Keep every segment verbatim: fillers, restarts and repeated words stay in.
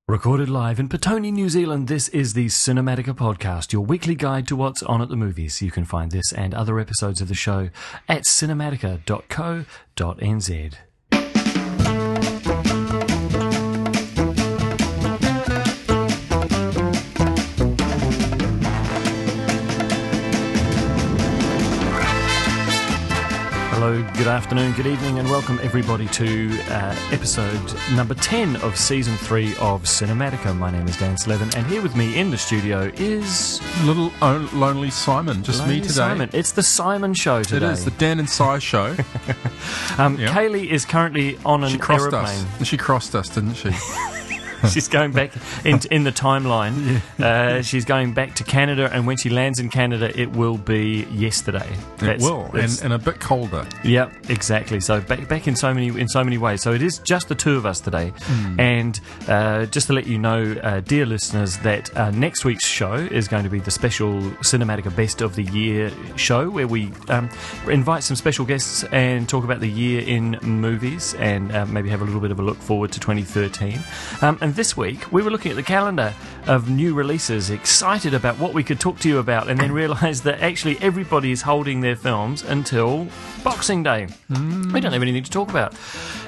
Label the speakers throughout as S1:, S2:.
S1: Recorded live in Petone, New Zealand, this is the Cinematica Podcast, your weekly guide to what's on at the movies. You can find this and other episodes of the show at cinematica dot co dot n z. Hello, good afternoon, good evening, and welcome everybody to uh, episode number ten of season three of Cinematica. My name is Dan Slevin, and here with me in the studio is
S2: little o- lonely Simon, just
S1: lonely
S2: me today.
S1: Simon. It's the Simon Show today.
S2: It is the Dan and Si show.
S1: um,
S2: Yep.
S1: Kaylee is currently on an
S2: She crossed
S1: aeroplane.
S2: us. She crossed us, didn't she?
S1: She's going back in, in the timeline. Uh, she's going back to Canada, and when she lands in Canada, it will be yesterday.
S2: It will, and, and a bit colder.
S1: Yeah, exactly. So back back in so many in so many ways. So it is just the two of us today.
S2: Mm.
S1: And uh, just to let you know, uh, dear listeners, that uh, next week's show is going to be the special Cinematica Best of the Year show, where we um, invite some special guests and talk about the year in movies, and uh, maybe have a little bit of a look forward to twenty thirteen. Um, and this week, we were looking at the calendar of new releases, excited about what we could talk to you about, and then realised that actually everybody is holding their films until Boxing Day. Mm. We don't have anything to talk about.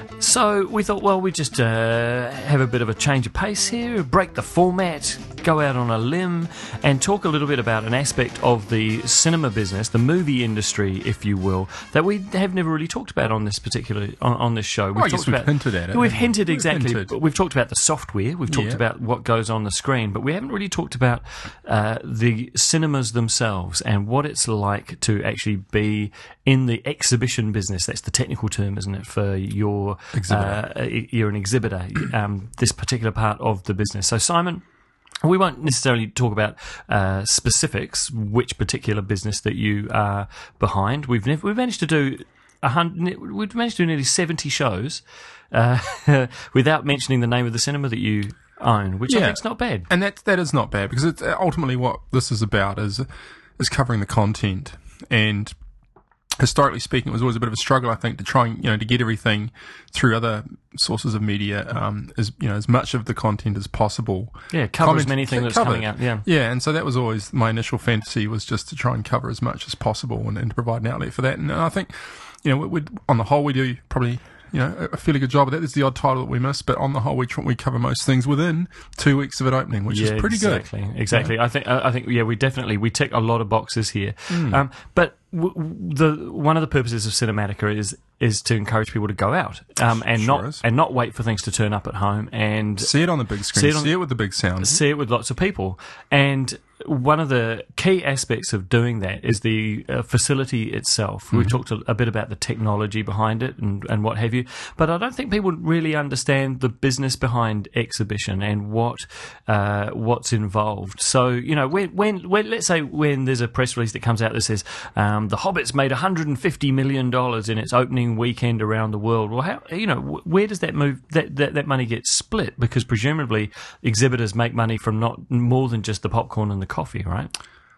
S1: So we thought, well, we just uh, have a bit of a change of pace here, break the format, go out on a limb, and talk a little bit about an aspect of the cinema business, the movie industry, if you will, that we have never really talked about on this particular on, on this show. We've
S2: Well, I
S1: talked
S2: guess we've
S1: about,
S2: hinted at it.
S1: We've
S2: haven't we?
S1: hinted
S2: We've
S1: exactly.
S2: hinted.
S1: But we've talked about the software. We've talked
S2: Yeah.
S1: about what goes on the screen, but we haven't really talked about uh, the cinemas themselves and what it's like to actually be in the exhibition business. That's the technical term, isn't it, for your
S2: Exhibitor.
S1: Uh, you're an exhibitor, um, this particular part of the business. So, Simon, we won't necessarily talk about uh, specifics, which particular business that you are behind. We've never, we've managed to do a hundred, we've managed to do nearly seventy shows uh, without mentioning the name of the cinema that you own, which I
S2: Yeah.
S1: think's not bad.
S2: And that that is not bad, because it's ultimately what this is about is is covering the content. And historically speaking, it was always a bit of a struggle, I think, to try and, you know, to get everything through other sources of media, um, as, you know, as much of the content as possible.
S1: Yeah, cover as
S2: Comment-
S1: many things that's
S2: cover
S1: coming
S2: it.
S1: out. Yeah.
S2: Yeah, and so that was always my initial fantasy, was just to try and cover as much as possible and, and to provide an outlet for that. And I think, you know, we, we, on the whole, we do probably, you know, a fairly good job of that. There's the odd title that we miss, but on the whole, we tr- we cover most things within two weeks of it opening, which
S1: yeah,
S2: is pretty
S1: exactly,
S2: good.
S1: Exactly,
S2: Yeah.
S1: I think. I think. Yeah, we definitely we tick a lot of boxes here.
S2: Mm.
S1: Um, but w- w- the one of the purposes of Cinematica is is to encourage people to go out um, and
S2: Sure
S1: not
S2: is.
S1: and not wait for things to turn up at home and
S2: See it on the big screen.
S1: See
S2: See
S1: it
S2: it,
S1: on-
S2: with the big sound.
S1: see it with lots of people. And one of the key aspects of doing that is the uh, facility itself.
S2: Mm-hmm.
S1: We've talked a, a bit about the technology behind it and, and what have you, but I don't think people really understand the business behind exhibition and what uh, what's involved. So, you know, when, when, when let's say when there's a press release that comes out that says um, The Hobbit's made one hundred fifty million dollars in its opening weekend around the world. Well, how, you know, wh- where does that move that, that that money get split? Because presumably exhibitors make money from not more than just the popcorn and the coffee, right?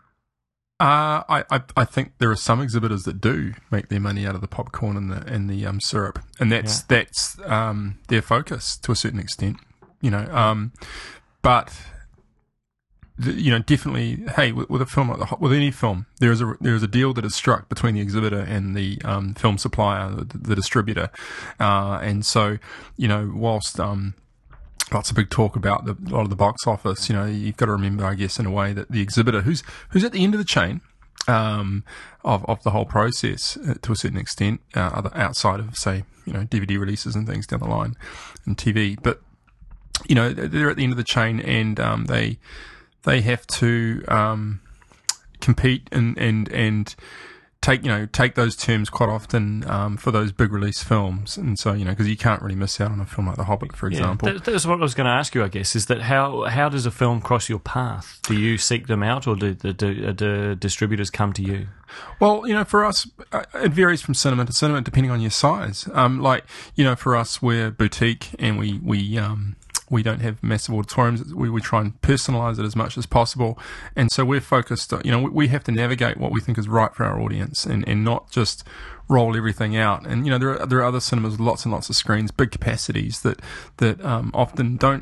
S2: Uh, I, I I think there are some exhibitors that do make their money out of the popcorn and the and the um, syrup, and that's
S1: Yeah.
S2: that's um, their focus to a certain extent, you know. Um, but the, you know, definitely, hey, with, with a film like the, Ho- with any film, there is a there is a deal that is struck between the exhibitor and the um, film supplier, the, the distributor, uh, and so, you know, whilst um, lots of big talk about the, a lot of the box office. You know, you've got to remember, I guess, in a way, that the exhibitor, who's who's at the end of the chain um, of of the whole process uh, to a certain extent, uh, other outside of, say, you know, D V D releases and things down the line, and T V, but you know, they're at the end of the chain, and um, they they have to um, compete and and and. Take you know take those terms quite often um, for those big release films, and so you know because you can't really miss out on a film like The Hobbit, for example.
S1: Yeah, that, that's what I was going to ask you. I guess is that how how does a film cross your path? Do you seek them out, or do the do, do distributors come to you?
S2: Well, you know, for us, uh, it varies from cinema to cinema depending on your size. Um, like you know, for us, we're boutique, and we we um, we don't have massive auditoriums. We, we try and personalise it as much as possible. And so we're focused, you know, we, we have to navigate what we think is right for our audience and, and not just roll everything out. And, you know, there are, there are other cinemas with lots and lots of screens, big capacities that, that um, often don't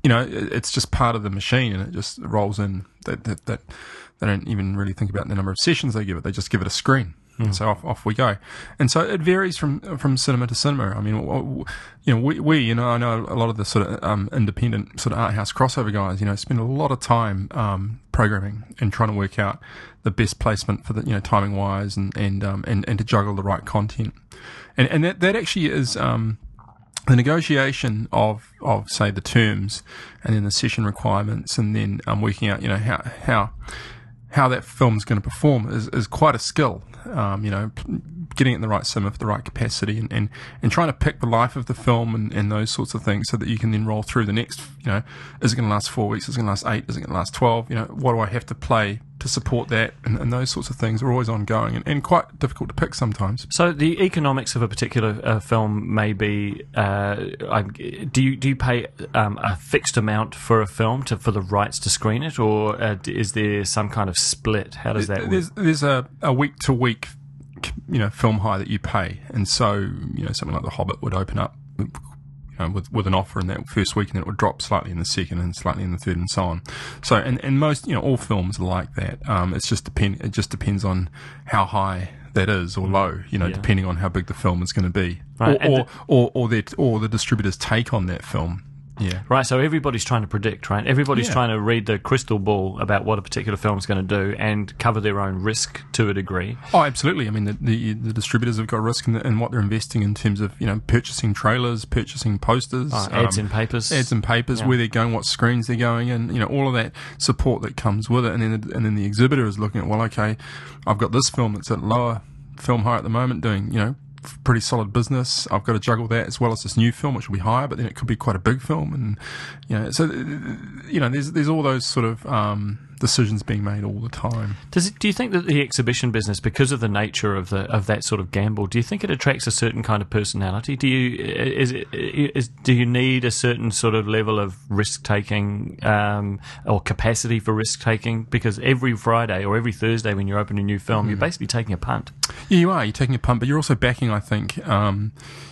S2: you know, it, it's just part of the machine, and it just rolls in. That, that that they don't even really think about the number of sessions they give it. They just give it a screen. Mm. And so off, off we go. And so it varies from from cinema to cinema. I mean, you know, we, we you know, I know a lot of the sort of um, independent sort of art house crossover guys, you know, spend a lot of time um, programming and trying to work out the best placement for the, you know, timing wise, and and um, and, and to juggle the right content. And and that that actually is um, the negotiation of of say the terms, and then the session requirements, and then um, working out, you know, how how how that film's going to perform is is quite a skill. Um, you know, getting it in the right cinema for the right capacity, and, and, and trying to pick the life of the film and, and those sorts of things, so that you can then roll through the next, you know, is it going to last four weeks? Is it going to last eight? Is it going to last twelve? You know, what do I have to play to support that? And, and those sorts of things are always ongoing, and, and quite difficult to pick sometimes.
S1: So the economics of a particular uh, film may be, uh, I, do you do you pay um, a fixed amount for a film to for the rights to screen it, or uh, is there some kind of split? How does that work?
S2: There's, there's a, a week to week, you know, film hire that you pay, and so, you know, something like The Hobbit would open up, you know, with with an offer in that first week, and then it would drop slightly in the second, and slightly in the third, and so on. So, and, and most, you know, all films are like that. Um, it's just depend. It just depends on how high that is, or low. You know, yeah. depending on how big the film is going to be,
S1: right.
S2: or or,
S1: the,
S2: or or their or the distributor's take on that film. Yeah.
S1: Right, so everybody's trying to predict, right? Everybody's
S2: yeah.
S1: trying to read the crystal ball about what a particular film's going to do and cover their own risk to a degree.
S2: Oh, absolutely. I mean, the the, the distributors have got risk in, the, in what they're investing in terms of, you know, purchasing trailers, purchasing posters.
S1: Oh, ads
S2: um,
S1: in papers.
S2: Ads in papers, yeah. where they're going, what screens they're going in, you know, all of that support that comes with it. And then, and then the exhibitor is looking at, well, okay, I've got this film that's at lower film hire at the moment doing, you know, pretty solid business. I've got to juggle that as well as this new film, which will be higher, but then it could be quite a big film, and you know, so you know, there's there's all those sort of um, decisions being made all the time.
S1: Does it, do you think that the exhibition business, because of the nature of the of that sort of gamble, do you think it attracts a certain kind of personality? Do you is it is do you need a certain sort of level of risk taking um, or capacity for risk taking? Because every Friday or every Thursday when you open a new film, mm. you're basically taking a punt.
S2: Yeah, you are. You're taking a punt, but you're also backing, I think, um,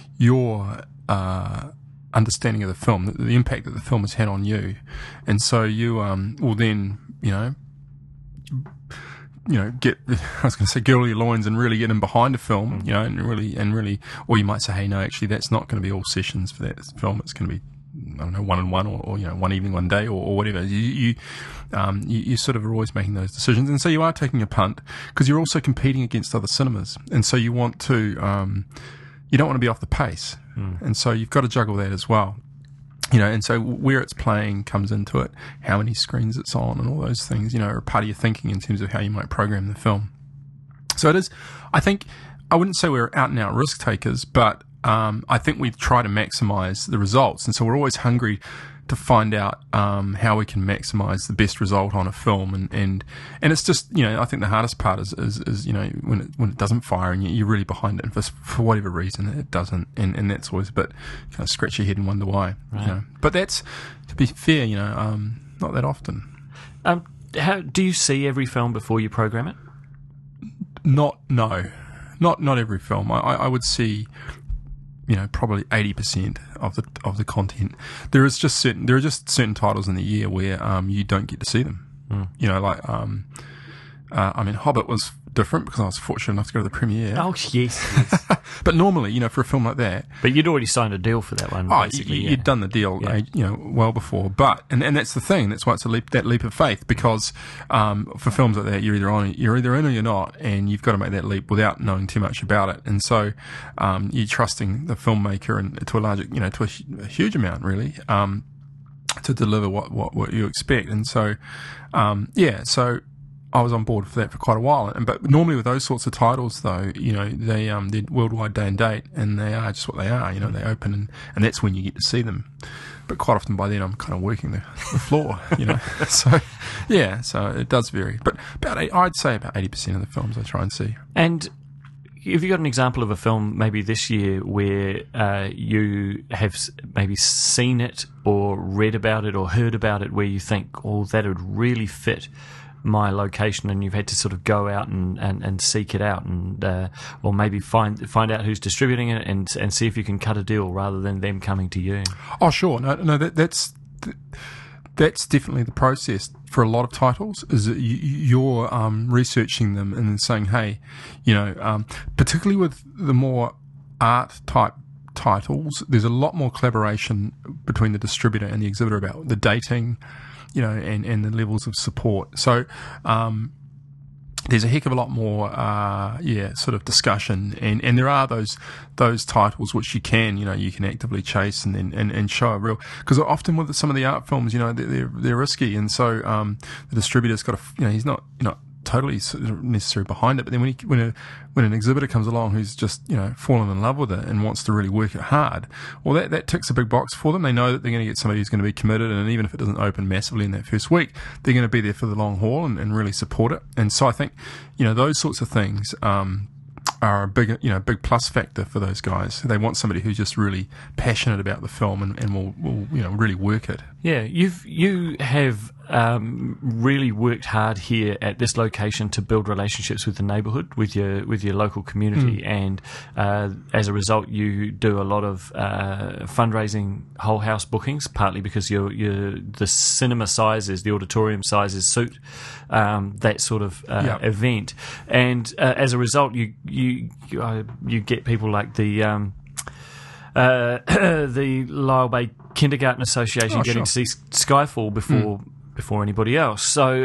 S2: your uh, understanding of the film, the, the impact that the film has had on you, and so you um, will then, you know, you know, get I was going to say girdle your loins and really get in behind a film, you know, and really and really, or you might say, hey, no, actually, that's not going to be all sessions for that film. It's going to be, I don't know, one on one, or, or you know, one evening, one day, or, or whatever. You, you, um, you, you sort of are always making those decisions, and so you are taking a punt because you're also competing against other cinemas, and so you want to, um, you don't want to be off the pace, mm. and so you've got to juggle that as well, you know. And so where it's playing comes into it, how many screens it's on, and all those things, you know, are part of your thinking in terms of how you might program the film. So it is. I think I wouldn't say we're out and out risk takers, but Um, I think we try to maximise the results, and so we're always hungry to find out um, how we can maximise the best result on a film, and, and and it's just, you know, I think the hardest part is is, is you know, when it when it doesn't fire and you're really behind it, and for for whatever reason it doesn't, and, and that's always a bit kind of scratch your head and wonder why,
S1: right.
S2: you know. But that's, to be fair, you know, um, not that often.
S1: Um, how do you see every film before you program it?
S2: Not no, not not every film. I I, I would see, you know, probably eighty percent of the of the content. There is just certain there are just certain titles in the year where um you don't get to see them. Mm. You know, like um uh, I mean, Hobbit was different because I was fortunate enough to go to the premiere.
S1: Oh yes, yes.
S2: But normally, you know, for a film like that,
S1: but you'd already signed a deal for that one.
S2: Oh,
S1: basically,
S2: you,
S1: yeah.
S2: you'd done the deal,
S1: yeah.
S2: uh, you know, well before. But and, and that's the thing. That's why it's a leap, that leap of faith. Because um, for films like that, you're either on, you're either in or you're not, and you've got to make that leap without knowing too much about it. And so um, you're trusting the filmmaker, and to a large, you know, to a, a huge amount, really, um, to deliver what, what, what you expect. And so, um, yeah, so. I was on board for that for quite a while, and but normally with those sorts of titles, though, you know, they um they're worldwide day and date, and they are just what they are. You know, they open, and, and that's when you get to see them. But quite often by then, I'm kind of working the, the floor, you know. So yeah, so it does vary, but about eight, I'd say about eighty percent of the films I try and see.
S1: And have you got an example of a film maybe this year where uh, you have maybe seen it or read about it or heard about it, where you think, oh, that would really fit my location, and you've had to sort of go out and, and, and seek it out, and uh, or maybe find find out who's distributing it, and and see if you can cut a deal rather than them coming to you?
S2: Oh, sure. No, no, that, that's th- that's definitely the process for a lot of titles, is that you, you're um, researching them and then saying, hey, you know, um, particularly with the more art type titles, there's a lot more collaboration between the distributor and the exhibitor about the dating, you know, and, and the levels of support. So, um, there's a heck of a lot more, uh, yeah, sort of discussion, and, and there are those those titles which you can, you know, you can actively chase and and, and, and show a real, because often with some of the art films, you know, they're they're, they're risky, and so um, the distributor's got to, you know, he's not you know totally necessary behind it, but then when he, when a when an exhibitor comes along who's just, you know, fallen in love with it and wants to really work it hard, well, that that ticks a big box for them. They know that they're going to get somebody who's going to be committed, and even if it doesn't open massively in that first week, they're going to be there for the long haul and, and really support it. And so I think, you know, those sorts of things um, are a big, you know, big plus factor for those guys. They want somebody who's just really passionate about the film and, and will, will, you know, really work it.
S1: Yeah, you've you have um, really worked hard here at this location to build relationships with the neighbourhood, with your with your local community, mm. and uh, as a result, you do a lot of uh, fundraising, whole house bookings. Partly because your your the cinema sizes, the auditorium sizes suit um, that sort of uh, yep. event, and uh, as a result, you you you, uh, you get people like the. Um, Uh, the Lyell Bay Kindergarten Association
S2: oh,
S1: getting
S2: sure.
S1: to see Skyfall before
S2: mm.
S1: before anybody else. So,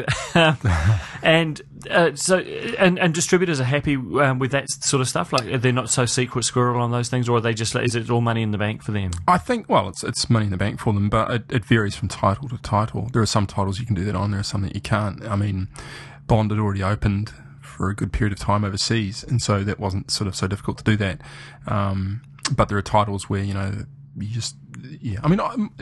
S1: and uh, so and, and distributors are happy um, with that sort of stuff. Like they're not so secret squirrel on those things, or are they just? Is it all money in the bank for them?
S2: I think well, it's it's money in the bank for them, but it, it varies from title to title. There are some titles you can do that on. There are some that you can't. I mean, Bond had already opened for a good period of time overseas, and so that wasn't sort of so difficult to do that. Um, But there are titles where, you know, you just, yeah. I mean,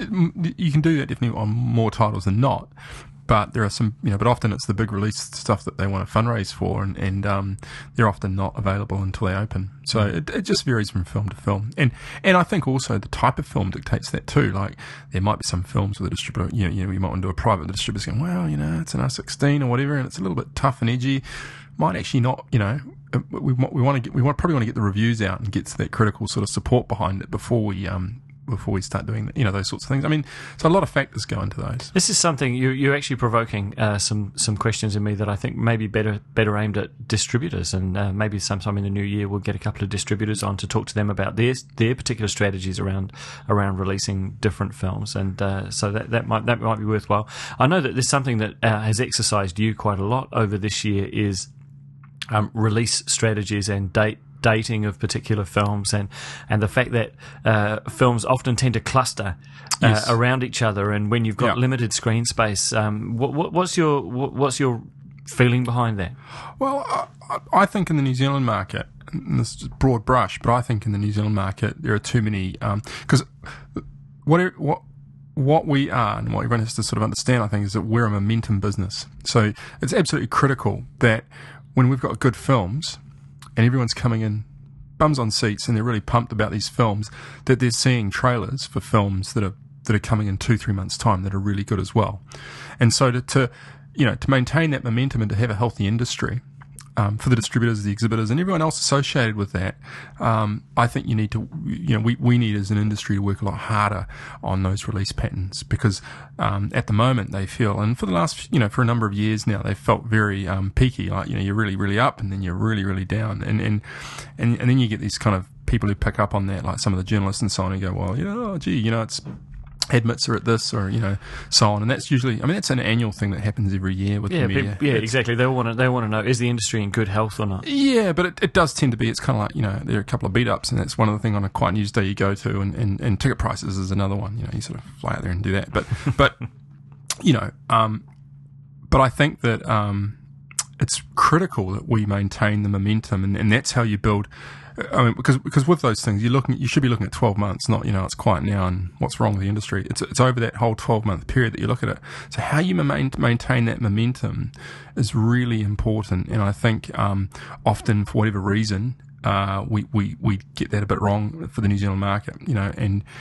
S2: you can do that definitely on more titles than not. But there are some, you know, but often it's the big release stuff that they want to fundraise for, and, and um, they're often not available until they open. So it, it just varies from film to film. And and I think also the type of film dictates that too. Like, there might be some films with a distributor, you know, you know, you might want to do a private, the distributor's going, well, you know, it's an R sixteen or whatever, and it's a little bit tough and edgy. Might actually not, you know, we want we want to get we want probably want to get the reviews out and get that critical sort of support behind it before we um before we start doing, you know, those sorts of things. I mean, so a lot of factors go into those.
S1: This is something you you're actually provoking uh, some some questions in me that I think maybe better better aimed at distributors, and uh, maybe sometime in the new year we'll get a couple of distributors on to talk to them about their their particular strategies around around releasing different films, and uh, so that that might that might be worthwhile. I know that there's something that uh, has exercised you quite a lot over this year is Um, release strategies and date dating of particular films, and and the fact that uh, films often tend to cluster uh,
S2: yes.
S1: around each other, and when you've got
S2: yeah.
S1: limited screen space, um, what, what, what's your what, what's your feeling behind that?
S2: Well, I, I think in the New Zealand market, and this is broad brush, but I think in the New Zealand market there are too many, because um, what what what we are and what everyone has to sort of understand, I think, is that we're a momentum business. So it's absolutely critical that when we've got good films and everyone's coming in bums on seats and they're really pumped about these films, that they're seeing trailers for films that are that are coming in two, three months' time that are really good as well. And so to, to you know, to maintain that momentum and to have a healthy industry, um, for the distributors, the exhibitors, and everyone else associated with that, um, I think you need to, you know, we, we need as an industry to work a lot harder on those release patterns, because um, at the moment they feel, and for the last, you know, for a number of years now, they've felt very um, peaky, like, you know, you're really, really up and then you're really, really down. And, and, and, and then you get these kind of people who pick up on that, like some of the journalists and so on, and go, well, you know, oh, gee, you know, it's admits are at this, or, you know, so on. And that's usually, I mean, that's an annual thing that happens every year with
S1: yeah,
S2: the media.
S1: People, yeah, it's, exactly. They want to they want to know, is the industry in good health or not?
S2: Yeah, but it, it does tend to be, it's kind of like, you know, there are a couple of beat-ups, and that's one of the things on a quiet news day you go to, and, and, and ticket prices is another one. You know, you sort of fly out there and do that. But, but you know, um, but I think that um, it's critical that we maintain the momentum, and, and that's how you build. I mean, because because with those things, you're looking, you should be looking at twelve months, not, you know, it's quiet now and what's wrong with the industry. It's it's over that whole twelve month period that you look at it. So how you main, maintain that momentum is really important, and I think um, often for whatever reason uh, we, we we get that a bit wrong for the New Zealand market, you know, and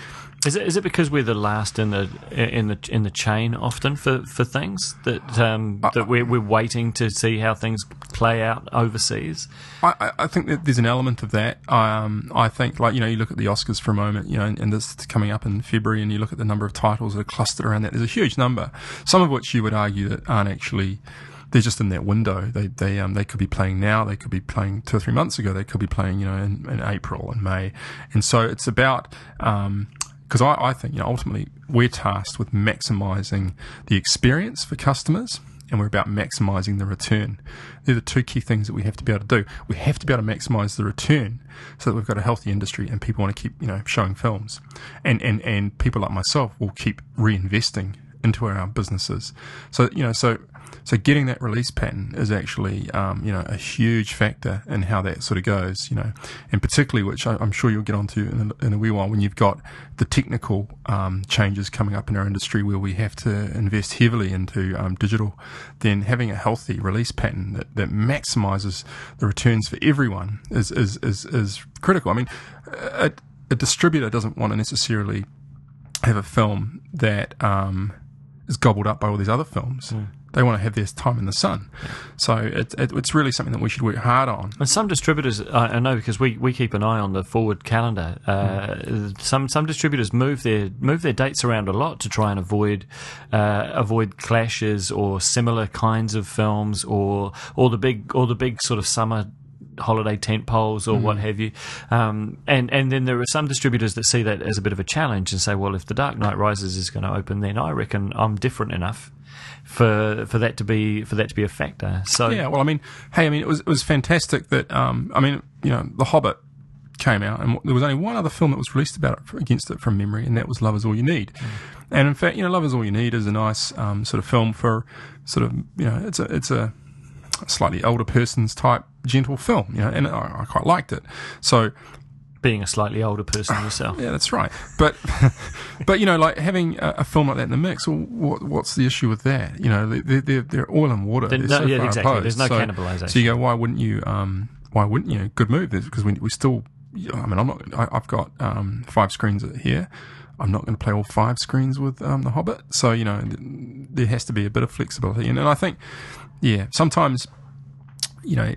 S1: Is it is it because we're the last in the in the in the chain often for, for things that um,
S2: I,
S1: that we're we're waiting to see how things play out overseas?
S2: I, I think that there's an element of that. Um, I think, like, you know, you look at the Oscars for a moment, you know, and, and this is coming up in February, and you look at the number of titles that are clustered around that. There's a huge number, some of which you would argue that aren't actually. They're just in that window. They they um they could be playing now. They could be playing two or three months ago. They could be playing, you know, in, in April and May, and so it's about. Um, Because I, I think, you know, ultimately we're tasked with maximising the experience for customers, and we're about maximising the return. They're the two key things that we have to be able to do. We have to be able to maximise the return so that we've got a healthy industry and people want to keep, you know, showing films. And, and, and people like myself will keep reinvesting into our businesses. So, you know, so so getting that release pattern is actually, um, you know, a huge factor in how that sort of goes, you know, and particularly, which I, I'm sure you'll get onto in a, in a wee while, when you've got the technical um, changes coming up in our industry where we have to invest heavily into um, digital, then having a healthy release pattern that, that maximises the returns for everyone is, is, is, is critical. I mean, a, a distributor doesn't want to necessarily have a film that um, is gobbled up by all these other films. Mm. They want to have their time in the sun. Yeah. So it, it, it's really something that we should work hard on.
S1: And some distributors, I, I know because we, we keep an eye on the forward calendar, uh, mm. some some distributors move their move their dates around a lot to try and avoid uh, avoid clashes or similar kinds of films, or or the big or the big sort of summer holiday tent poles or mm. what have you, um, and and then there are some distributors that see that as a bit of a challenge and say, well, if The Dark Knight Rises is going to open, then I reckon I'm different enough for for that to be for that to be a factor. So
S2: yeah, well, I mean, hey, I mean, it was it was fantastic that um, I mean, you know, The Hobbit came out, and there was only one other film that was released about it against it from memory, and that was Love Is All You Need. Mm. And in fact, you know, Love Is All You Need is a nice um, sort of film for sort of, you know, it's a it's a slightly older person's type gentle film, you know, and I, I quite liked it. So,
S1: being a slightly older person yourself,
S2: yeah, that's right. But, but you know, like having a, a film like that in the mix, well, what, what's the issue with that? You know, they're they're, they're oil and water.
S1: They're
S2: they're
S1: no,
S2: so
S1: yeah,
S2: far
S1: exactly.
S2: opposed.
S1: There's no
S2: so,
S1: cannibalisation.
S2: So you go, why wouldn't you? Um, why wouldn't you? Good move, because we we still. I mean, I'm not. I, I've got um, five screens here. I'm not going to play all five screens with um, The Hobbit. So you know, there has to be a bit of flexibility, and, and I think, yeah, sometimes. You know,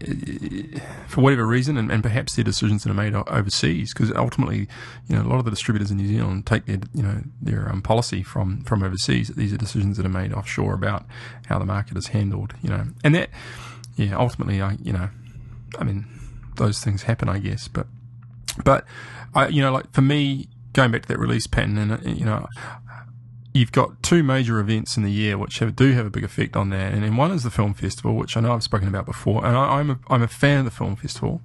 S2: for whatever reason, and, and perhaps their decisions that are made overseas, because ultimately, you know, a lot of the distributors in New Zealand take their, you know, their um, policy from, from overseas. These are decisions that are made offshore about how the market is handled, you know, and that, yeah, ultimately, I, you know, I mean, those things happen, I guess, but, but, I, you know, like for me, going back to that release pattern, and, you know, you've got two major events in the year which have, do have a big effect on that, and then one is the film festival, which I know I've spoken about before, and I, I'm a, I'm a fan of the film festival.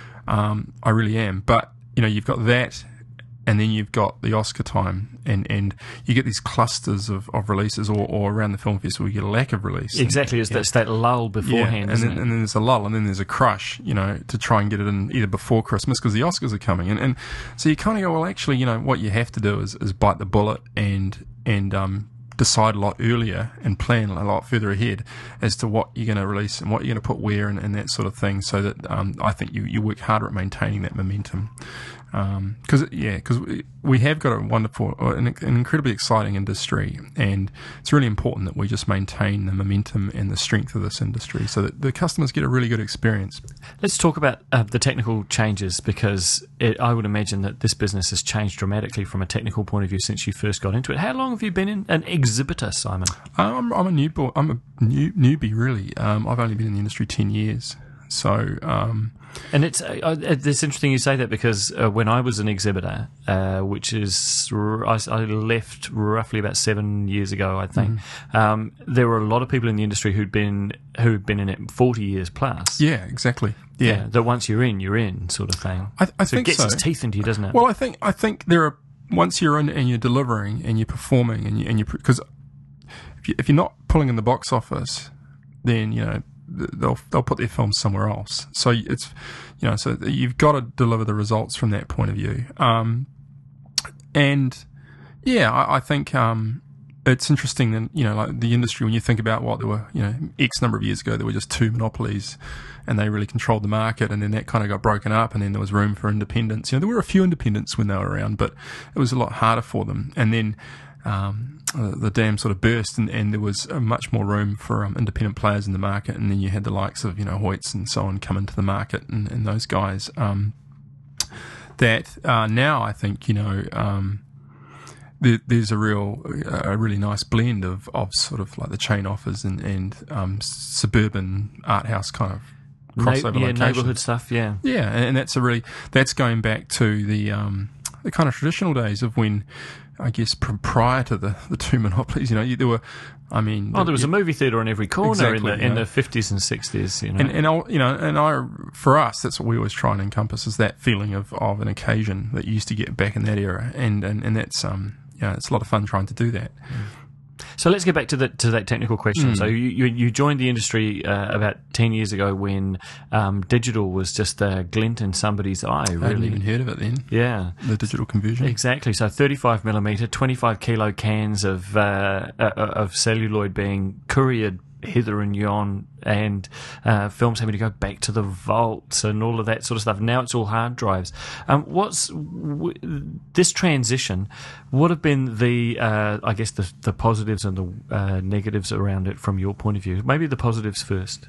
S2: Um, I really am, but you know, you've got that, and then you've got the Oscar time, and, and you get these clusters of, of releases, or, or around the film festival you get a lack of release.
S1: Exactly,
S2: and,
S1: it's,
S2: yeah.
S1: it's that lull beforehand,
S2: yeah, and
S1: isn't
S2: then,
S1: it?
S2: And then there's a lull, and then there's a crush, you know, to try and get it in either before Christmas, because the Oscars are coming, and, and so you kind of go, well, actually, you know, what you have to do is, is bite the bullet and and um, decide a lot earlier and plan a lot further ahead as to what you're going to release and what you're going to put where, and, and that sort of thing, so that um, I think you, you work harder at maintaining that momentum. Because, um, yeah, because we, we have got a wonderful, an, an incredibly exciting industry, and it's really important that we just maintain the momentum and the strength of this industry so that the customers get a really good experience.
S1: Let's talk about uh, the technical changes, because it, I would imagine that this business has changed dramatically from a technical point of view since you first got into it. How long have you been in, an exhibitor, Simon?
S2: I'm, I'm a newborn, I'm a new, newbie, really. Um, I've only been in the industry ten years. So, um,
S1: and it's uh, it's interesting you say that, because uh, when I was an exhibitor, uh, which is r- I, I left roughly about seven years ago, I think, mm-hmm. um, there were a lot of people in the industry who'd been who'd been in it forty years plus.
S2: Yeah, exactly. Yeah,
S1: yeah that once you're in, you're in, sort of thing.
S2: I, I
S1: so
S2: think
S1: it gets
S2: so.
S1: its teeth into you, doesn't it?
S2: Well, I think I think there are once you're in and you're delivering and you're performing and you, and you because if you, if you're not pulling in the box office, then you know. They'll they'll put their films somewhere else. So it's, you know, so you've got to deliver the results from that point of view. Um, and yeah, I, I think um, it's interesting that, you know, like the industry, when you think about what there were, you know, X number of years ago, there were just two monopolies and they really controlled the market, and then that kind of got broken up, and then there was room for independents. You know, there were a few independents when they were around, but it was a lot harder for them. And then um, the dam sort of burst, and, and there was uh, much more room for um, independent players in the market. And then you had the likes of, you know, Hoyts and so on come into the market, and, and those guys. Um, that uh, now I think, you know, um, there, there's a real, a really nice blend of, of sort of like the chain offers and, and um, suburban art house kind of crossover
S1: Na- yeah,
S2: locations.
S1: neighbourhood stuff, yeah.
S2: Yeah, and, and that's a really, that's going back to the um, the kind of traditional days of when, I guess, pr- prior to the, the two monopolies, you know, you, there were, I mean...
S1: Oh, there was
S2: yeah,
S1: a movie theatre on every corner
S2: exactly,
S1: in the
S2: you
S1: in
S2: know.
S1: the fifties and sixties, you know.
S2: And, and I'll, you know, and I, for us, that's what we always try and encompass, is that feeling of, of an occasion that you used to get back in that era, and and, and that's um, yeah, it's a lot of fun trying to do that.
S1: So let's get back to the, to that technical question.
S2: Mm.
S1: So you, you you joined the industry uh, about ten years ago when um, digital was just a glint in somebody's eye,
S2: I hadn't
S1: really.
S2: even heard of it then.
S1: Yeah.
S2: The digital conversion.
S1: Exactly. So thirty-five millimeter, twenty-five kilo cans of uh, uh, of celluloid being couriered hither and yon, and uh, films having to go back to the vaults and all of that sort of stuff. Now it's all hard drives. Um, what's w- this transition? What have been the, uh, I guess, the, the positives and the uh, negatives around it from your point of view? Maybe the positives first.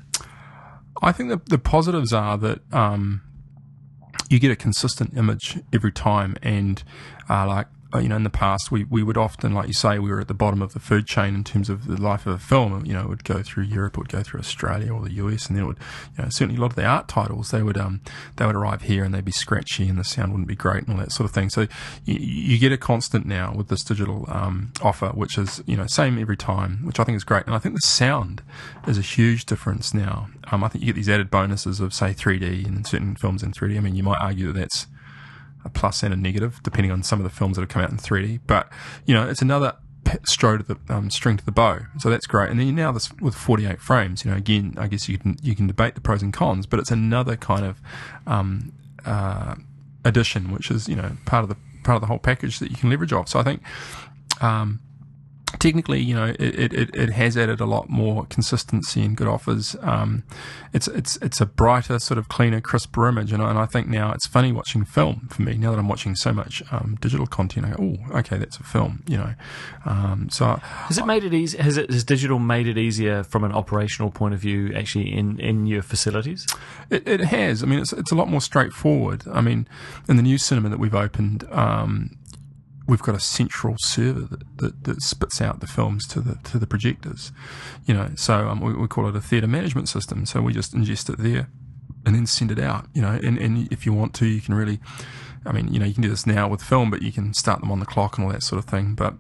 S2: I think the, the positives are that um, you get a consistent image every time, and uh, like, you know, in the past, we, we would often, like you say, we were at the bottom of the food chain in terms of the life of a film. You know, it would go through Europe, it would go through Australia or the U S, and then it would, you know, certainly a lot of the art titles, they would um they would arrive here and they'd be scratchy and the sound wouldn't be great and all that sort of thing. So you, you get a constant now with this digital um offer, which is, you know, same every time, which I think is great. And I think the sound is a huge difference now. Um, I think you get these added bonuses of, say, three D and certain films in three D. I mean, you might argue that that's a plus and a negative, depending on some of the films that have come out in three D. But, you know, it's another stroke to the um, string to the bow. So that's great. And then you now this with forty-eight frames, you know, again, I guess you can you can debate the pros and cons, but it's another kind of um, uh, addition, which is, you know, part of the part of the whole package that you can leverage off. So I think um, technically, you know, it, it, it has added a lot more consistency and good offers. Um, it's it's it's a brighter, sort of cleaner, crisper image, and I, and I think now it's funny watching film for me. Now that I'm watching so much um, digital content, I go, oh, okay, that's a film, you know. Um, so
S1: has it made it easy? Has it has digital made it easier from an operational point of view, actually, in, in your facilities?
S2: It, it has. I mean, it's it's a lot more straightforward. I mean, in the new cinema that we've opened, Um, we've got a central server that, that, that spits out the films to the to the projectors, you know. So um, we, we call it a theatre management system. So we just ingest it there, and then send it out, you know. And, and if you want to, you can really, I mean, you know, you can do this now with film, but you can start them on the clock and all that sort of thing. But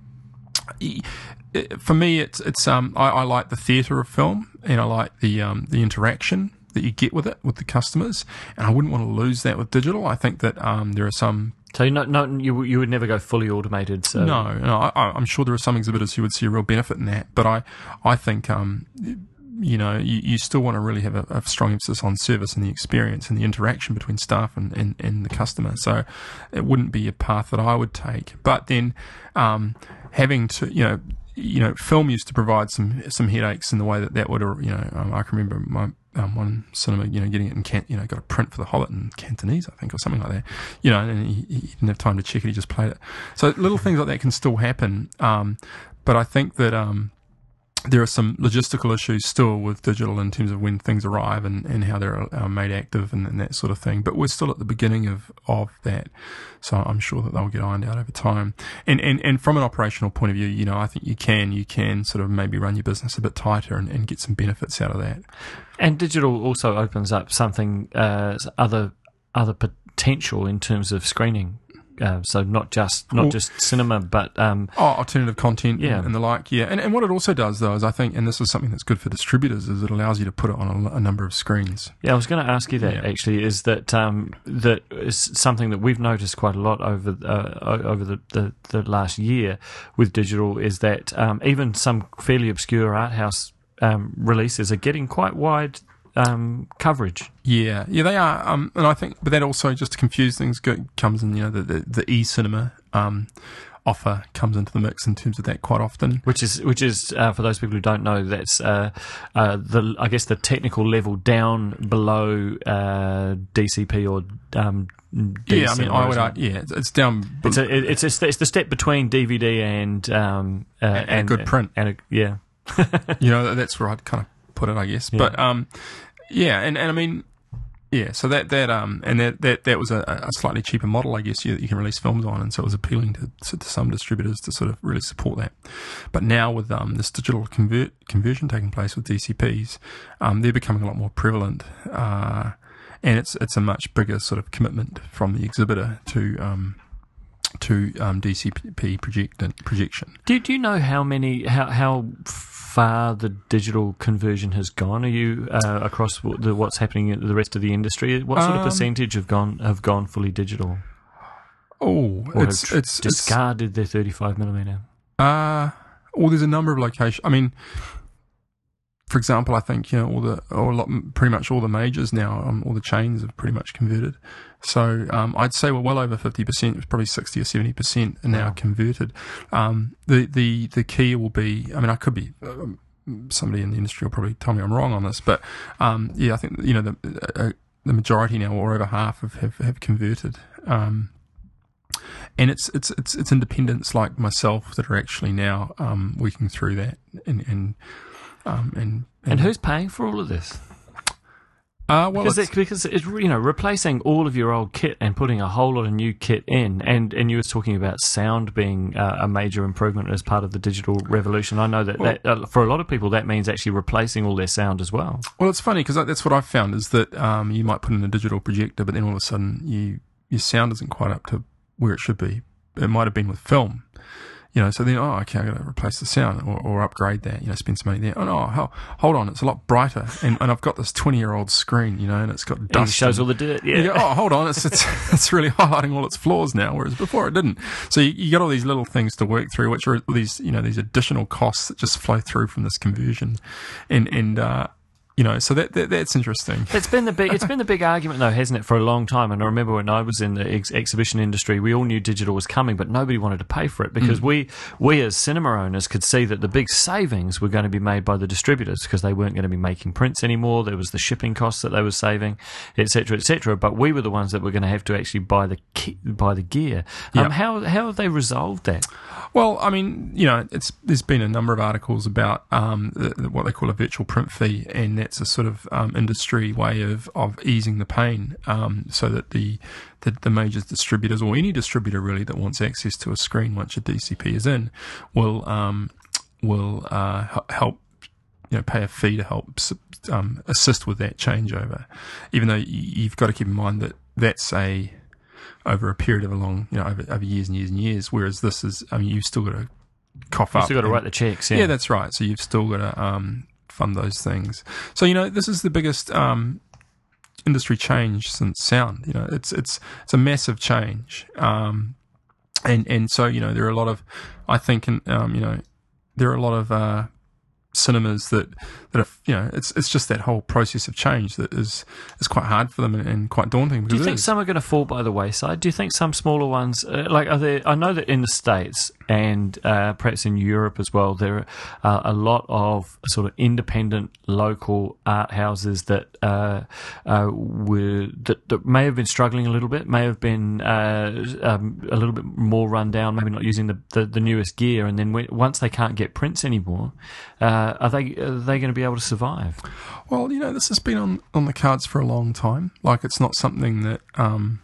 S2: it, for me, it's it's um I, I like the theatre of film, and I like the um the interaction that you get with it with the customers, and I wouldn't want to lose that with digital. I think that um there are some.
S1: So no, no, you you would never go fully automated. So.
S2: No, no, I, I'm sure there are some exhibitors who would see a real benefit in that, but I, I think, um, you know, you, you still want to really have a, a strong emphasis on service and the experience and the interaction between staff and, and, and the customer. So it wouldn't be a path that I would take. But then, um, having to, you know, you know, film used to provide some some headaches in the way that that would, you know, um, I can remember my. Um, one cinema, you know, getting it in can, you know, got a print for The Hobbit in Cantonese, I think, or something like that, you know, and he, he didn't have time to check it, he just played it. So little things like that can still happen, um, but I think that um, there are some logistical issues still with digital in terms of when things arrive and, and how they're uh, made active and, and that sort of thing. But we're still at the beginning of, of that, so I'm sure that they'll get ironed out over time. And, and and from an operational point of view, you know, I think you can you can sort of maybe run your business a bit tighter and, and get some benefits out of that.
S1: And digital also opens up something, uh, other other potential in terms of screening. Uh, so not just not
S2: well,
S1: just cinema, but um,
S2: oh, alternative content
S1: yeah.
S2: and, and the like. Yeah, and and what it also does though is I think, and this is something that's good for distributors, is it allows you to put it on a, a number of screens.
S1: Yeah, I was going to ask you that
S2: yeah.
S1: actually. Is that um, that is something that we've noticed quite a lot over uh, over the, the, the last year with digital, is that um, even some fairly obscure art house um, releases are getting quite wide um, coverage.
S2: Yeah, yeah, they are, um, and I think, but that also, just to confuse things, go, comes in, you know, the the, the e-cinema um, offer comes into the mix in terms of that quite often.
S1: Which is, which is uh, for those people who don't know, that's uh, uh, the I guess the technical level down below uh, D C P or um, D C.
S2: Yeah, I mean, I would, uh, yeah, it's, it's down.
S1: It's a, it's a, it's the step between D V D and um, uh,
S2: and,
S1: and
S2: good print.
S1: And a, yeah,
S2: you know, that's where I'd kind of put it, I guess.
S1: Yeah.
S2: But um, yeah, and, and I mean. Yeah, so that that um and that that, that was a, a slightly cheaper model, I guess, you, you can release films on, and so it was appealing to, to to some distributors to sort of really support that. But now with um this digital convert conversion taking place with D C Ps, um they're becoming a lot more prevalent, uh, and it's it's a much bigger sort of commitment from the exhibitor to um to um D C P project projection.
S1: Do do you know how many how how far the digital conversion has gone? Are you uh, across the, what's happening in the rest of the industry? What sort
S2: Um,
S1: of percentage have gone have gone fully digital?
S2: Oh,
S1: Or
S2: it's
S1: have tr-
S2: it's it's
S1: discarded their thirty-five millimeter.
S2: Uh, well, there's a number of locations. I mean, for example, I think, you know, all the, or a lot, pretty much all the majors now, um, all the chains have pretty much converted. So, um, I'd say we're well over fifty percent, it's probably sixty or seventy percent are now
S1: Wow.
S2: converted. Um, the, the, the key will be, I mean, I could be, um, somebody in the industry will probably tell me I'm wrong on this, but, um, yeah, I think, you know, the, uh, the majority now, or over half have, have, have converted. Um, And it's it's it's it's independents like myself that are actually now um, working through that, and and um, and,
S1: And who's paying for all of this?
S2: uh, well,
S1: Because
S2: it's,
S1: it, because it's, you know, replacing all of your old kit and putting a whole lot of new kit in, and, and you were talking about sound being uh, a major improvement as part of the digital revolution. I know that,
S2: Well-
S1: that uh, for a lot of people that means actually replacing all their sound as well.
S2: well, it's funny because that's what I've found is that um, you might put in a digital projector, but then all of a sudden you your sound isn't quite up to where it should be. It might have been with film. You know, so then, oh, okay, I've got to replace the sound or, or upgrade that, you know, spend some money there. Oh, no, ho- hold on, it's a lot brighter. And, and I've got this twenty-year-old screen, you know, and it's got
S1: And it
S2: dust.
S1: shows
S2: and-
S1: all the dirt, yeah.
S2: You go, oh, hold on, it's, it's it's really highlighting all its flaws now, whereas before it didn't. So you, you got all these little things to work through, which are these, you know, these additional costs that just flow through from this conversion. And, and uh, you know, so that, that that's interesting.
S1: It's been the big, it's been the big argument though, hasn't it, for a long time? And I remember when I was in the ex- exhibition industry, we all knew digital was coming, but nobody wanted to pay for it because
S2: Mm.
S1: we, we as cinema owners could see that the big savings were going to be made by the distributors because they weren't going to be making prints anymore. There was the shipping costs that they were saving, et cetera, et cetera. But we were the ones that were going to have to actually buy the ki- buy the gear. Um,
S2: Yeah.
S1: How how have they resolved that?
S2: Well, I mean, you know, it's there's been a number of articles about um, the, the, what they call a virtual print fee, and that's a sort of um, industry way of, of easing the pain, um, so that the, the the major distributors or any distributor really that wants access to a screen once your D C P is in will um, will uh, h- help. You know, pay a fee to help um, assist with that changeover, even though y- you've got to keep in mind that that's a over a period of a long, you know, over, over years and years and years. Whereas this is, I mean, you've still got to cough
S1: You've
S2: up.
S1: still got to
S2: and-
S1: write the checks, yeah.
S2: yeah, that's right. So you've still got to um, fund those things. So you know, this is the biggest um, industry change since sound. You know, it's it's it's a massive change, um, and and so you know, there are a lot of, I think, in, um, you know, there are a lot of uh, cinemas that that are, you know, it's it's just that whole process of change that is is quite hard for them and, and quite daunting.
S1: Do you
S2: because it
S1: think
S2: is.
S1: some are going to fall by the wayside? Do you think some smaller ones, uh, like are there? I know that in the States and uh, perhaps in Europe as well, there are a lot of sort of independent local art houses that uh, uh, were that, that may have been struggling a little bit, may have been uh, um, a little bit more run down, maybe not using the, the, the newest gear, and then when, once they can't get prints anymore, uh, are they are they going to be able to survive?
S2: Well, you know, this has been on, on the cards for a long time. Like, it's not something that um,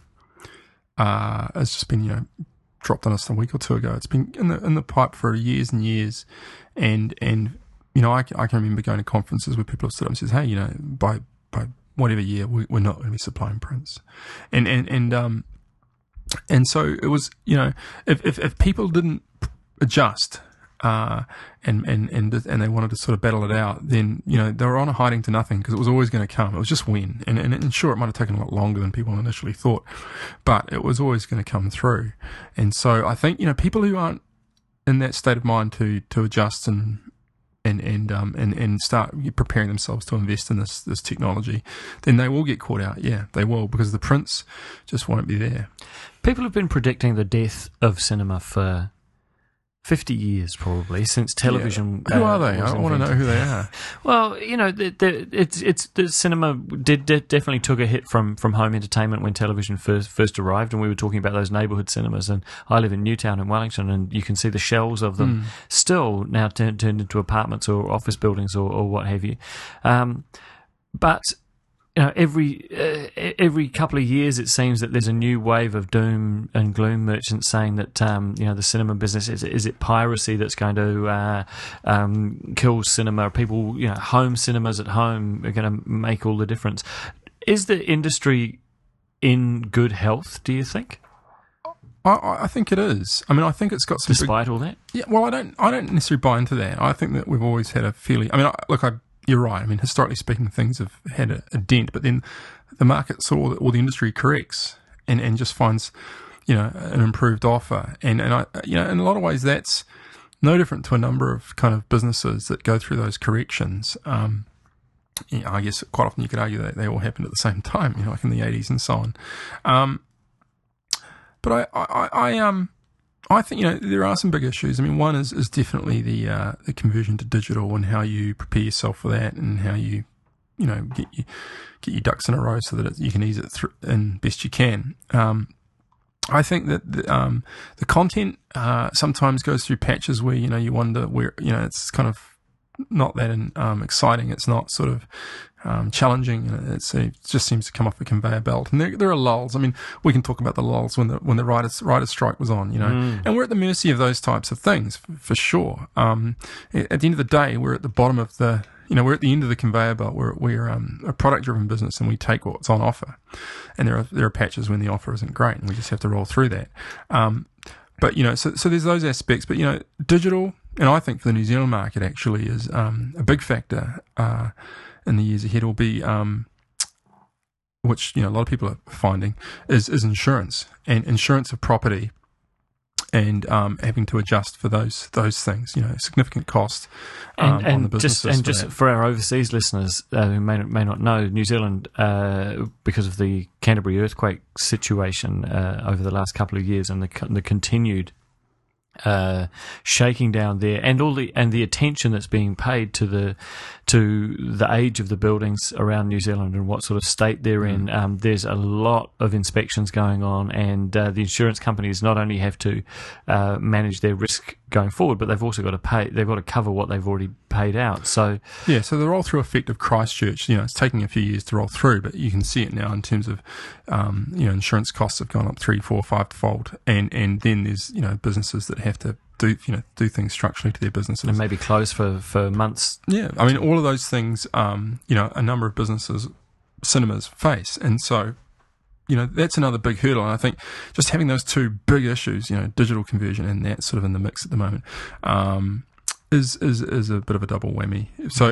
S2: uh, has just been, you know, dropped on us a week or two ago. It's been in the in the pipe for years and years. And, and you know, I, I can remember going to conferences where people have stood up and says, hey, you know, by by whatever year, we, we're not going to be supplying prints. And, and, and, um, and so it was, you know, if, if, if people didn't adjust, uh, and, and, and, and they wanted to sort of battle it out, then, you know, they were on a hiding to nothing because it was always going to come. It was just when. And, and, and sure, it might have taken a lot longer than people initially thought, but it was always going to come through. And so I think, you know, people who aren't in that state of mind to, to adjust and, and, and, um, and, and start preparing themselves to invest in this, this technology, then they will get caught out. Yeah, they will, because the prints just won't be there.
S1: People have been predicting the death of cinema for fifty years probably since television.
S2: Yeah. Who
S1: uh,
S2: are they? I want to know who they are.
S1: Well, you know, the, the, it's it's the cinema did, did definitely took a hit from, from home entertainment when television first first arrived, and we were talking about those neighbourhood cinemas. And I live in Newtown in Wellington, and you can see the shells of them mm. still now turned turned into apartments or office buildings or, or what have you. Um, but you know, every uh, every couple of years, it seems that there's a new wave of doom and gloom merchants saying that um, you know, the cinema business is, is it piracy that's going to uh, um, kill cinema? People, you know, home cinemas at home are going to make all the difference. Is the industry in good health, do you think?
S2: I, I think it is. I mean, I think it's got some.
S1: Despite
S2: big,
S1: all that,
S2: yeah. Well, I don't. I don't necessarily buy into that. I think that we've always had a fairly. I mean, I, look, I. You're right. I mean, historically speaking, things have had a, a dent, but then the market saw that all the industry corrects and, and just finds, you know, an improved offer. And, and I, you know, in a lot of ways, that's no different to a number of kind of businesses that go through those corrections. Um, you know, I guess quite often you could argue that they all happened at the same time, you know, like in the eighties and so on. Um, but I, I, I, um, I think, you know, there are some big issues. I mean, one is, is definitely the uh, the conversion to digital and how you prepare yourself for that, and how you, you know, get you, get your ducks in a row so that it, you can ease it through in best you can. Um, I think that the, um, the content uh, sometimes goes through patches where, you know, you wonder where, you know, it's kind of not that um, exciting. It's not sort of um, challenging. It's, it just seems to come off a conveyor belt. And there, there are lulls. I mean, we can talk about the lulls when the when the writers writers strike was on, you know. Mm. And we're at the mercy of those types of things for, for sure. Um, at the end of the day, we're at the bottom of the, you know, we're at the end of the conveyor belt. We're we're um, a product driven business, and we take what's on offer. And there are there are patches when the offer isn't great, and we just have to roll through that. Um, but you know, so so there's those aspects. But you know, digital. And I think for the New Zealand market actually is um, a big factor uh, in the years ahead will be, um, which, you know, a lot of people are finding, is, is insurance and insurance of property, and um, having to adjust for those those things, you know, significant cost um,
S1: and, and
S2: on the businesses.
S1: Just, and
S2: for
S1: just
S2: that.
S1: for our overseas listeners uh, who may, may not know, New Zealand, uh, because of the Canterbury earthquake situation uh, over the last couple of years and the, the continued uh, shaking down there, and all the and the attention that's being paid to the to the age of the buildings around New Zealand and what sort of state they're mm. in. Um, there's a lot of inspections going on, and uh, the insurance companies not only have to uh, manage their risk going forward, but they've also got to pay. They've got to cover what they've already paid out. So
S2: yeah, so the roll through effect of Christchurch, you know, it's taking a few years to roll through, but you can see it now in terms of um, you know, insurance costs have gone up three, four, five fold, and and then there's, you know, businesses that have to do, you know, do things structurally to their businesses
S1: and maybe close for, for months.
S2: Yeah, I mean, all of those things, um, you know, a number of businesses, cinemas face, and so, you know, that's another big hurdle. And I think just having those two big issues, you know, digital conversion and that sort of in the mix at the moment, um, is is is a bit of a double whammy. So,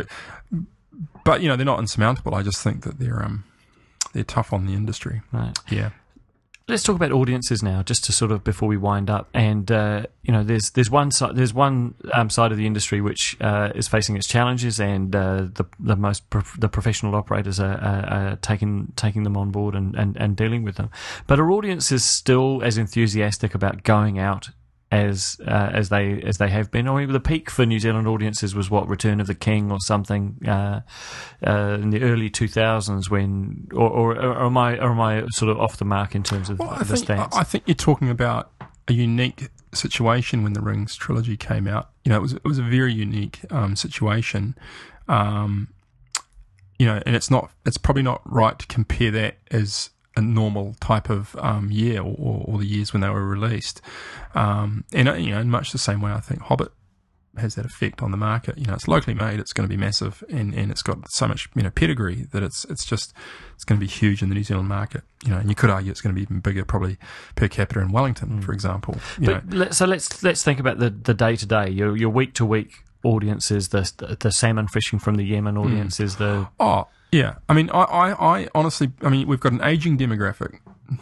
S2: but you know, they're not insurmountable. I just think that they're um they're tough on the industry.
S1: Right.
S2: Yeah.
S1: Let's talk about audiences now, just to sort of before we wind up. And uh, you know, there's there's one side there's one um, side of the industry which uh, is facing its challenges, and uh, the the most pro- the professional operators are, are, are taking taking them on board and, and, and dealing with them. But are audiences still as enthusiastic about going out as uh, as they as they have been? I mean, the peak for New Zealand audiences was what, Return of the King or something uh, uh, in the early two thousands, when, or, or, or am I or am I sort of off the mark in terms of
S2: well, I
S1: the
S2: think,
S1: stats?
S2: I think you're talking about a unique situation when the Rings trilogy came out. You know, it was it was a very unique um, situation. Um, you know, and it's not it's probably not right to compare that as a normal type of um, year, or, or the years when they were released. Um, and, you know, in much the same way, I think Hobbit has that effect on the market. You know, it's locally made, it's going to be massive, and, and it's got so much, you know, pedigree that it's it's just, it's going to be huge in the New Zealand market. You know, and you could argue it's going to be even bigger probably per capita in Wellington, mm. for example. You
S1: but
S2: know.
S1: Let, so let's let's think about the, the day-to-day, your, your week-to-week audiences, the, the, the salmon fishing from the Yemen audiences, mm. the...
S2: Oh, yeah, I mean, I, I, I honestly, I mean, we've got an aging demographic,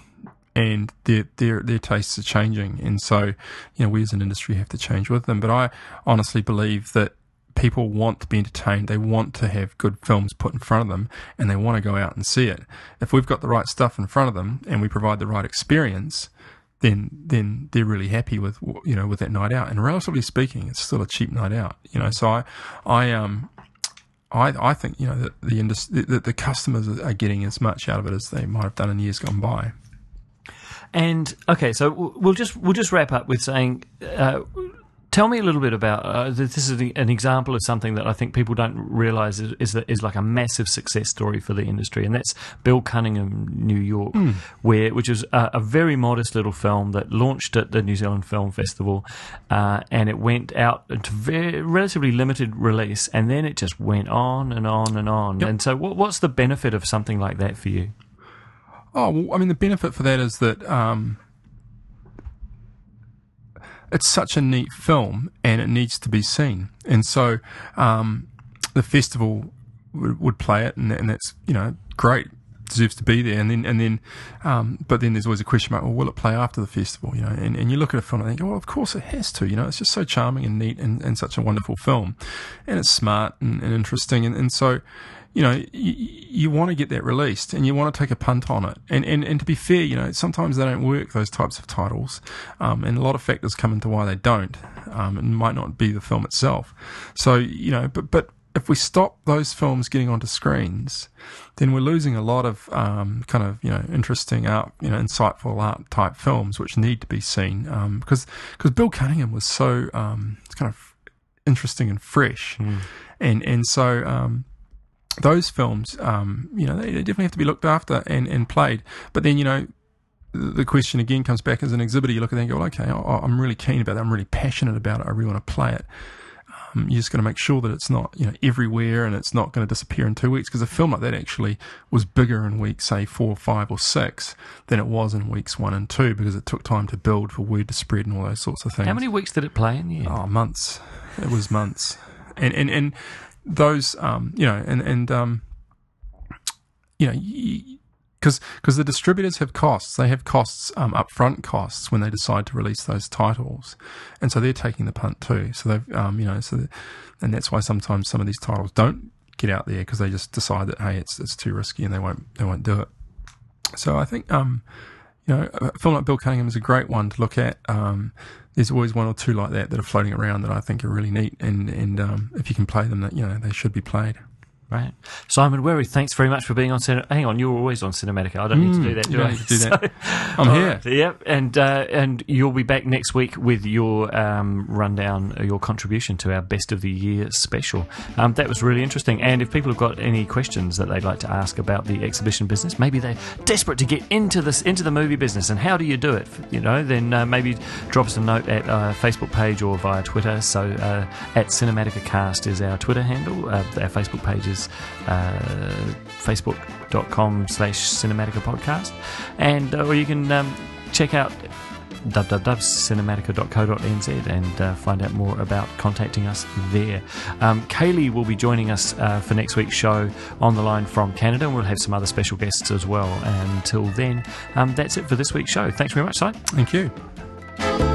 S2: and their their their tastes are changing, and so, you know, we as an industry have to change with them. But I honestly believe that people want to be entertained. They want to have good films put in front of them, and they want to go out and see it. If we've got the right stuff in front of them and we provide the right experience, then then they're really happy with you know with that night out. And relatively speaking, it's still a cheap night out. You know, so I I um. I, I think you know that the, industry, that the customers are getting as much out of it as they might have done in years gone by.
S1: And okay, so we'll just we'll just wrap up with saying, uh, tell me a little bit about uh, this is an example of something that I think people don't realise is is, that is like a massive success story for the industry, and that's Bill Cunningham, New York, mm. where which is a, a very modest little film that launched at the New Zealand Film Festival, uh, and it went out into very relatively limited release, and then it just went on and on and on. Yep. And so, what, what's the benefit of something like that for you?
S2: Oh, well, I mean, the benefit for that is that. Um It's such a neat film, and it needs to be seen. And so, um, the festival w- would play it, and, and that's you know great, deserves to be there. And then, and then, um, but then there's always a question mark: well, will it play after the festival? You know, and, and you look at a film and think, oh, well, of course it has to. You know, it's just so charming and neat, and, and such a wonderful film, and it's smart and, and interesting, and, and so. You know, you, you want to get that released, and you want to take a punt on it. And, and, and to be fair, you know, sometimes they don't work, those types of titles. Um, and a lot of factors come into why they don't. Um, it might not be the film itself. So, you know, but, but if we stop those films getting onto screens, then we're losing a lot of, um, kind of, you know, interesting art, you know, insightful art type films, which need to be seen. Um, because, because Bill Cunningham was so, um, it's kind of interesting and fresh. Mm. And, and so, um, those films, um, you know, they, they definitely have to be looked after and, and played. But then, you know, the question again comes back as an exhibitor. You look at it and go, well, okay, I, I'm really keen about it. I'm really passionate about it. I really want to play it. Um, you just got to make sure that it's not, you know, everywhere, and it's not going to disappear in two weeks. Because a film like that actually was bigger in week, say, four, five, or six than it was in weeks one and two, because it took time to build for word to spread and all those sorts of things.
S1: How many weeks did it play in the end?
S2: Oh, months. It was months. And, and, and, those, um, you know, and, and, um, you know, because, because the distributors have costs. They have costs, um, upfront costs when they decide to release those titles. And so they're taking the punt too. So they've, um, you know, so, and that's why sometimes some of these titles don't get out there, because they just decide that, hey, it's, it's too risky, and they won't, they won't do it. So I think, um, you know, a film like Bill Cunningham is a great one to look at. Um, there's always one or two like that that are floating around that I think are really neat, and and um, if you can play them, that you know they should be played.
S1: Right. Simon Wery, thanks very much for being on Cine- Hang on, you're always on Cinematica. I don't mm, need to do that, do
S2: you don't
S1: I?
S2: Need to do that. So, I'm here.
S1: Right, yep, and uh, and you'll be back next week with your um, rundown, your contribution to our Best of the Year special. Um, that was really interesting. And if people have got any questions that they'd like to ask about the exhibition business, maybe they're desperate to get into this into the movie business, and how do you do it? You know, then uh, maybe drop us a note at our Facebook page or via Twitter. So uh, at CinematicaCast is our Twitter handle. Uh, our Facebook page is uh, facebook.com slash Cinematica Podcast, and uh, or you can um, check out w w w dot cinematica dot co dot n z and uh, find out more about contacting us there. Um, Kaylee will be joining us uh, for next week's show on the line from Canada, and we'll have some other special guests as well. And until then, um, that's it for this week's show. Thanks very much, Si.
S2: Thank you.